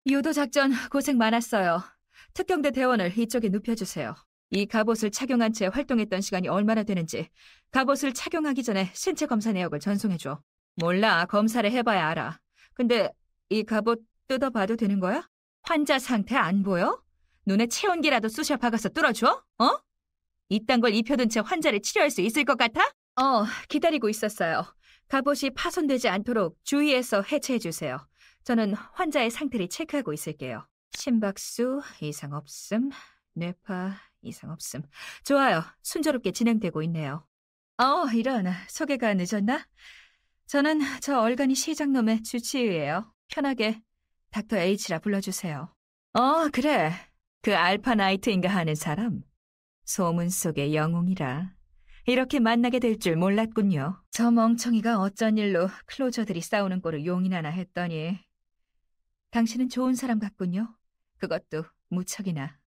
유도 작전 고생 많았어요. 특경대 대원을 이쪽에 눕혀주세요. 이 갑옷을 착용한 채 활동했던 시간이 얼마나 되는지 갑옷을 착용하기 전에 신체 검사 내역을 전송해줘. 몰라, 검사를 해봐야 알아. 근데 이 갑옷 뜯어봐도 되는 거야? 환자 상태 안 보여? 눈에 체온기라도 쑤셔 박아서 뚫어줘? 어? 이딴 걸 입혀둔 채 환자를 치료할 수 있을 것 같아? 기다리고 있었어요. 갑옷이 파손되지 않도록 주의해서 해체해주세요. 저는 환자의 상태를 체크하고 있을게요. 심박수 이상 없음, 뇌파 이상 없음. 좋아요. 순조롭게 진행되고 있네요. 이런, 소개가 늦었나? 저는 저 얼간이 시장놈의 주치의예요. 편하게 닥터 H라 불러주세요. 그래. 그 알파 나이트인가 하는 사람. 소문 속의 영웅이라. 이렇게 만나게 될 줄 몰랐군요. 저 멍청이가 어쩐 일로 클로저들이 싸우는 꼴을 용인하나 했더니 당신은 좋은 사람 같군요. 그것도 무척이나.